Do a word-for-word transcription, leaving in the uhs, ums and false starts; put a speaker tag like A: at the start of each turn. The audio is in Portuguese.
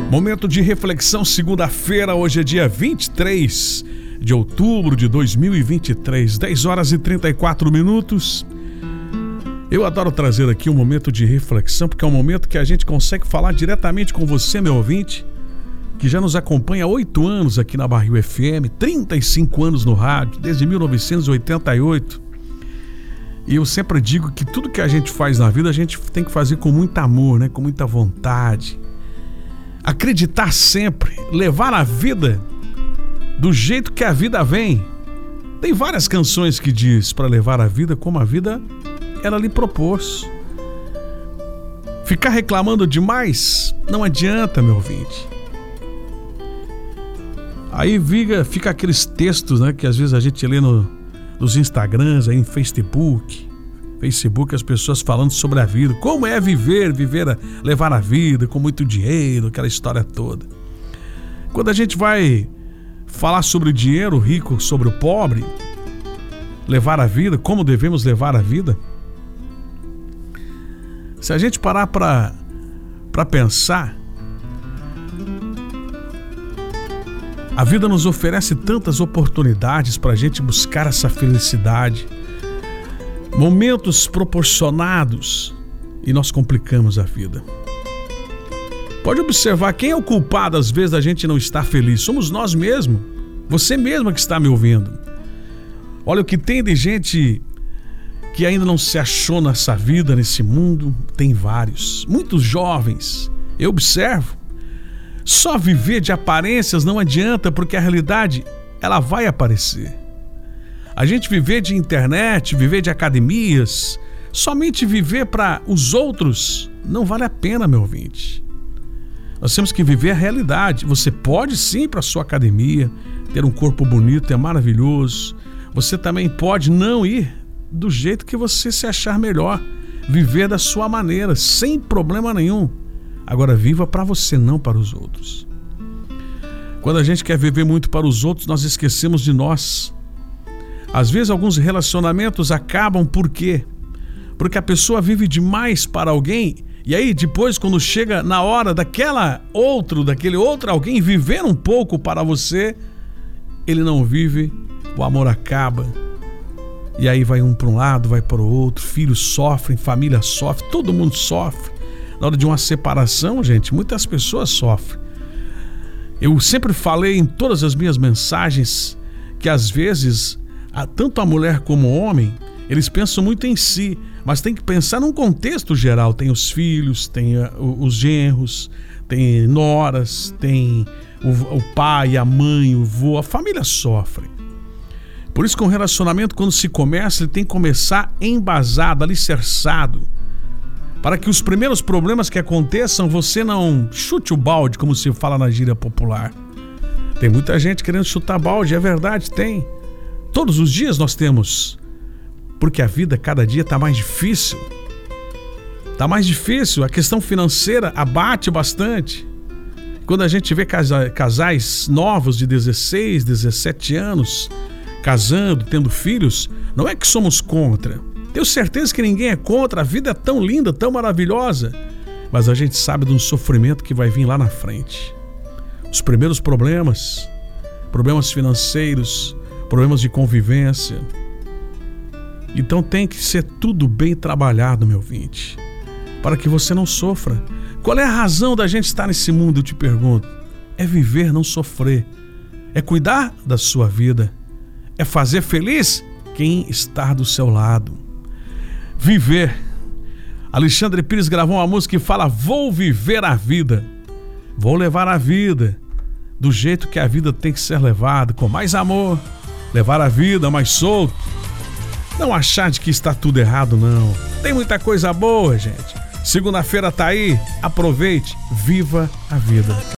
A: Momento de reflexão, segunda-feira, hoje é dia vinte e três de outubro de dois mil e vinte e três, dez horas e trinta e quatro minutos. Eu adoro trazer aqui um momento de reflexão, porque é um momento que a gente consegue falar diretamente com você, meu ouvinte, que já nos acompanha há oito anos aqui na Barril F M, trinta e cinco anos no rádio, desde mil novecentos e oitenta e oito. E eu sempre digo que tudo que a gente faz na vida, a gente tem que fazer com muito amor, né? Com muita vontade. Acreditar sempre, levar a vida do jeito que a vida vem. Tem várias canções que diz para levar a vida como a vida ela lhe propôs. Ficar reclamando demais não adianta, meu ouvinte. Aí fica, fica aqueles textos, né, que às vezes a gente lê no, nos Instagrams, aí em Facebook. Facebook, as pessoas falando sobre a vida, como é viver, viver, a, levar a vida com muito dinheiro, aquela história toda. Quando a gente vai falar sobre o dinheiro, o rico sobre o pobre, levar a vida, como devemos levar a vida, se a gente parar para para pensar, a vida nos oferece tantas oportunidades para a gente buscar essa felicidade, momentos proporcionados, e nós complicamos a vida. Pode observar quem é o culpado às vezes da gente não estar feliz. Somos nós mesmos, você mesma que está me ouvindo. Olha o que tem de gente que ainda não se achou nessa vida, nesse mundo. Tem vários, muitos jovens, eu observo. Só viver de aparências não adianta, porque a realidade ela vai aparecer. A gente viver de internet, viver de academias, somente viver para os outros não vale a pena, meu ouvinte. Nós temos que viver a realidade. Você pode sim ir para a sua academia, ter um corpo bonito, é maravilhoso. Você também pode não ir do jeito que você se achar melhor, viver da sua maneira, sem problema nenhum. Agora viva para você, não para os outros. Quando a gente quer viver muito para os outros, nós esquecemos de nós. Às vezes alguns relacionamentos acabam por quê? Porque a pessoa vive demais para alguém, e aí depois quando chega na hora daquela outro, daquele outro alguém viver um pouco para você, ele não vive, o amor acaba. E aí vai um para um lado, vai para o outro, filhos sofrem, família sofre, todo mundo sofre. Na hora de uma separação, gente, muitas pessoas sofrem. Eu sempre falei em todas as minhas mensagens que às vezes, tanto a mulher como o homem, eles pensam muito em si, mas tem que pensar num contexto geral. Tem os filhos, tem os genros, tem noras, tem o, o pai, a mãe, o vô, a família sofre. Por isso que um relacionamento, quando se começa, ele tem que começar embasado, alicerçado, para que os primeiros problemas que aconteçam, você não chute o balde, como se fala na gíria popular. Tem muita gente querendo chutar balde, é verdade, tem. Todos os dias nós temos, porque a vida cada dia está mais difícil. Está mais difícil, a questão financeira abate bastante. Quando a gente vê casais novos de dezesseis, dezessete anos, casando, tendo filhos, não é que somos contra. Tenho certeza que ninguém é contra, a vida é tão linda, tão maravilhosa, mas a gente sabe de um sofrimento que vai vir lá na frente. Os primeiros problemas, problemas financeiros, problemas de convivência. Então tem que ser tudo bem trabalhado, meu ouvinte, para que você não sofra. Qual é a razão da gente estar nesse mundo, eu te pergunto? É viver, não sofrer. É cuidar da sua vida. É fazer feliz quem está do seu lado. Viver. Alexandre Pires gravou uma música que fala: vou viver a vida, vou levar a vida do jeito que a vida tem que ser levada, com mais amor, levar a vida mais solto, não achar de que está tudo errado, não. Tem muita coisa boa, gente. Segunda-feira tá aí, aproveite, viva a vida.